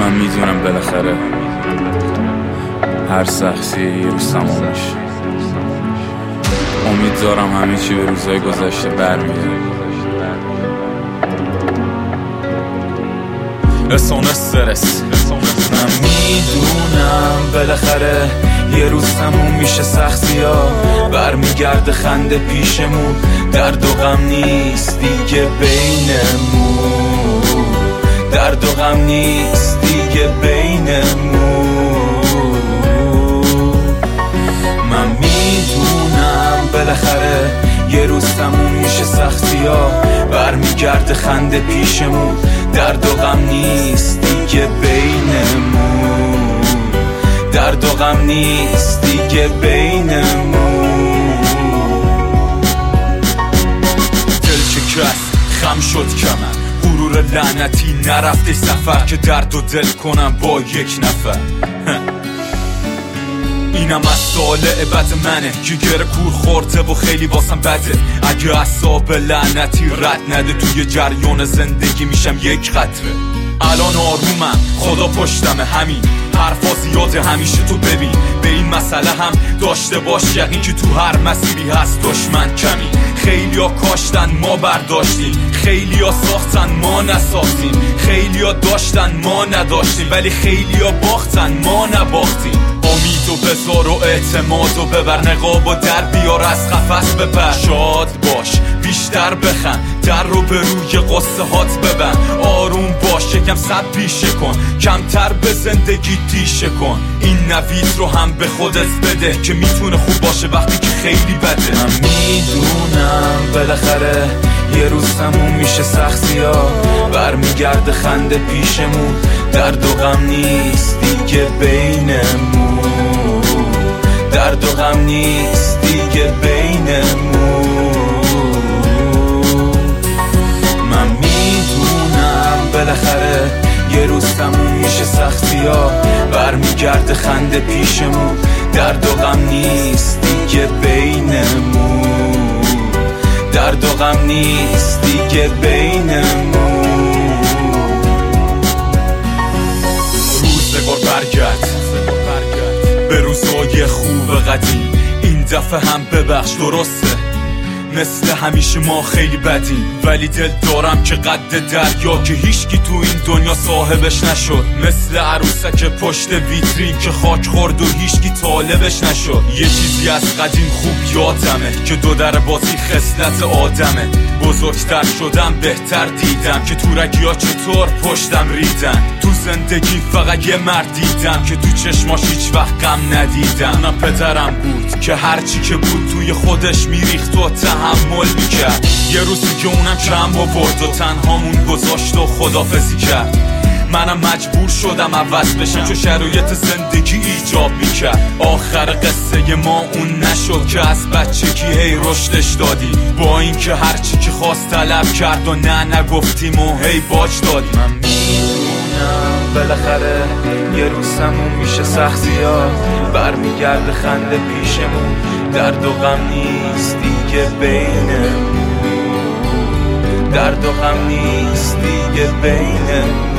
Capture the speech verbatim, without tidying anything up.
من میدونم بالاخره هر سختی یه روز تمام میشه. امید دارم همه چی به روزای گذشته برمیگرده. رسون استرس من میدونم بالاخره یه روز تموم میشه سختی ها، برمیگرده خنده پیشمون، درد و غم نیست دیگه بینمون، درد و غم نیست دیگه بینمون. من میدونم بالاخره یه روز تموم میشه سختی ها، برمیگرده خنده پیشمون، درد و غم نیست دیگه بینمون، درد و غم نیست دیگه بینمون. دل شکست خم شد کمن، غرور لعنتی نرفته سفر که درد و دل کنم با یک نفر. اینم از ساله بد منه که گره کور خورده و خیلی واسم بده. اگه اعصاب لعنتی رد نده توی جریان زندگی میشم یک قطره. الان آرومم خدا پشتمه، همین حرفا زیاده همیشه تو ببین. به این مسئله هم داشته باش یقین که تو هر مسیری هست دشمن کمی. خیلیا کاشتن ما برداشتیم، خیلیا ساختن ما نساختیم، خیلیا داشتن ما نداشتیم، ولی خیلیا باختن ما نباختیم. امیدو بذار و اعتمادو ببر، نقابو در بیار از قفس بپر. شاد باش بیشتر بخند، در رو به روی قصه هات ببند. آروم باش یکم صد پیشه کن، کمتر به زندگی تیشه کن. این نوید رو هم به خودت بده که میتونه خوب باشه وقتی که خیلی بده. من میدونم بالاخره یه روز تموم میشه سختی ها، برمیگرده خنده پیشمون، درد و غم نیست دیگه بینمون، درد و غم نیست دیگه بینمون. من میدونم بالاخره یه روز تموم میشه سختی ها، برمیگرده خنده پیشمون، درد و غم نیست دیگه بینمون، درد و غم نیست دیگه بینمون. روزگار برگرد به روزای خوب قدیم، این دفعه هم ببخش درسته مثل همیشه ما خیلی بدیم، ولی دل دارم که قد دریا که هیچکی تو این دنیا صاحبش نشد. مثل عروسک پشت ویترین که خاک خورد و هیچکی طالبش نشد. یه چیزی از قدیم خوب یادمه که دو در بازی خصلت آدمه. بزرگتر شدم بهتر دیدم که تورگیا چطور پشتم ریدن. تو زندگی فقط یه مرد دیدم که تو چشماش هیچ وقت غم ندیدم. نه پدرم بود که هرچی که بود توی خودش میریخت و تحمل میکرد. یه روزی که اونم کم آورد و تنهامون گذاشت و خدافزی کرد. منم مجبور شدم عوض بشم چون شرایط زندگی ایجاب میکرد. آخر قصه ما اون نشد که از بچگی هی رشدش دادی، با این که هرچی که خواست طلب کرد و نه نگفتیم و هی باج دادی. من میدونم بالاخره یه روز تموم میشه سختی ها، برمیگرده خنده پیشمون، درد و غم نیست دیگه بینمون، درد و غم نیست دیگه بینمون.